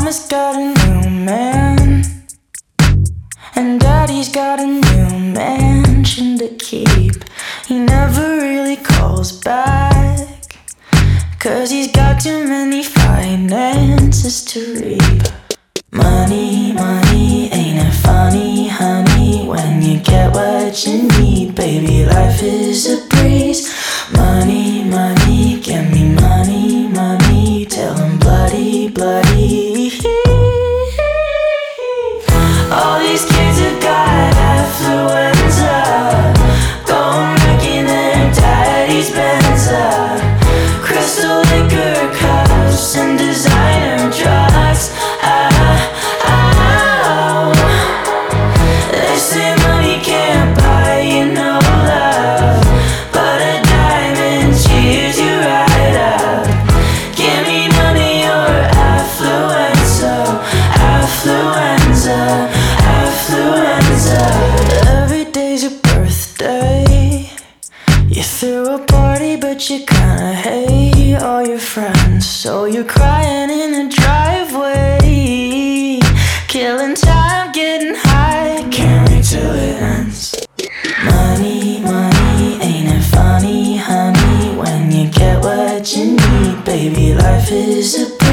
Mama's got a new man, and Daddy's got a new mansion to keep. He never really calls back, 'cause he's got too many finances to reap. Money, money, ain't it funny, honey, when you get what you need. Baby, life is a breeze. Money, money, give me money, money, till I'm bloody, bloody. All these kids have got affluenza, going wrecking their daddy's Benza. Crystal liquor cups and designer drugs. They say money can't buy you no love, but a diamond cheers you right up. Give me none of your affluenza, affluenza, affluenza. Every day's your birthday. You threw a party, but you kinda hate all your friends, so you're crying in the driveway, killing time, getting high, can't wait till it ends. Money, money, ain't it funny, honey, when you get what you need. Baby, life is a